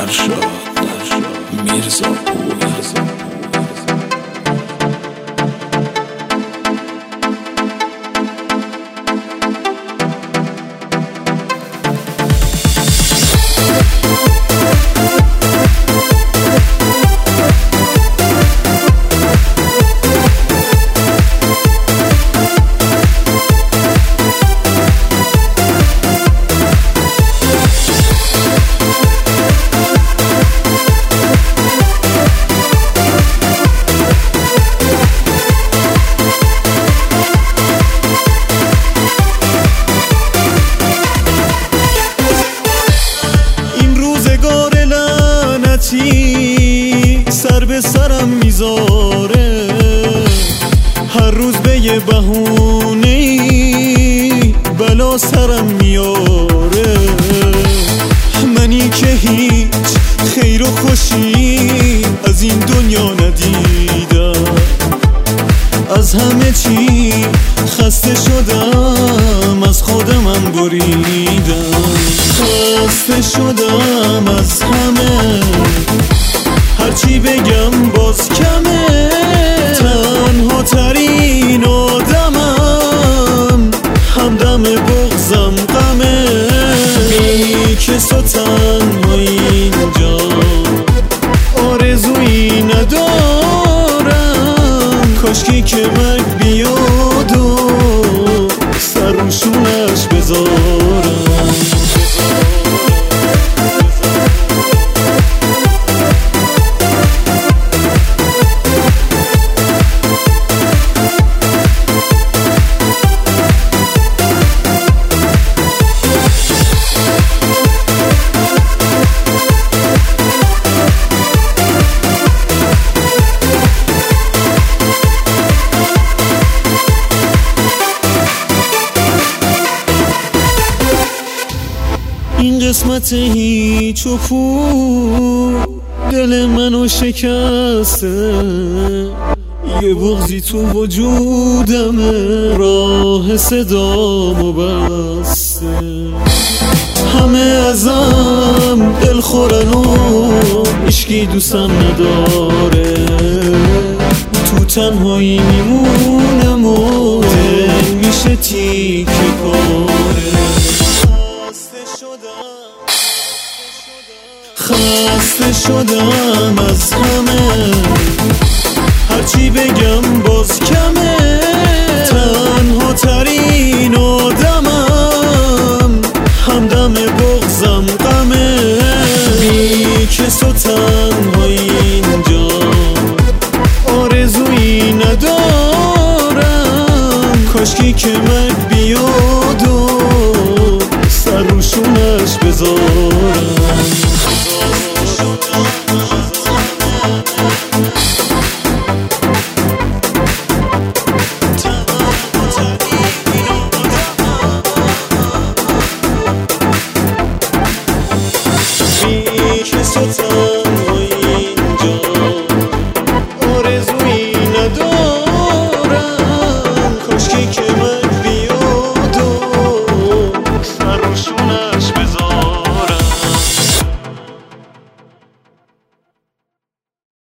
فرشاد میرزا پور. سر به سرم میذاره، هر روز به یه بهونه‌ای بلا سرم میاره. منی که هیچ خیر و خوشی از این دنیا ندیدم، از همه چی خسته شدم، از خودمم بریدم. خسته شدم از همه، هرچی بگم باز کمه. تنها ترین آدمم، همدم بغضم غمه. بی کس و تنها اینجا آرزویی ندارم، کاشکی که مرگ بیاد و سر روشونش بذارم. این قسمت هیچ و پو دل منو شکسته، یه بغضی تو وجودمه، راه صدامو بسته. همه ازم دل خورن و هیچکی دوستم نداره، تو تنهایی میمونم و دل میشه تیکه پاره. خسته شدم از همه، هرچی بگم باز کمه.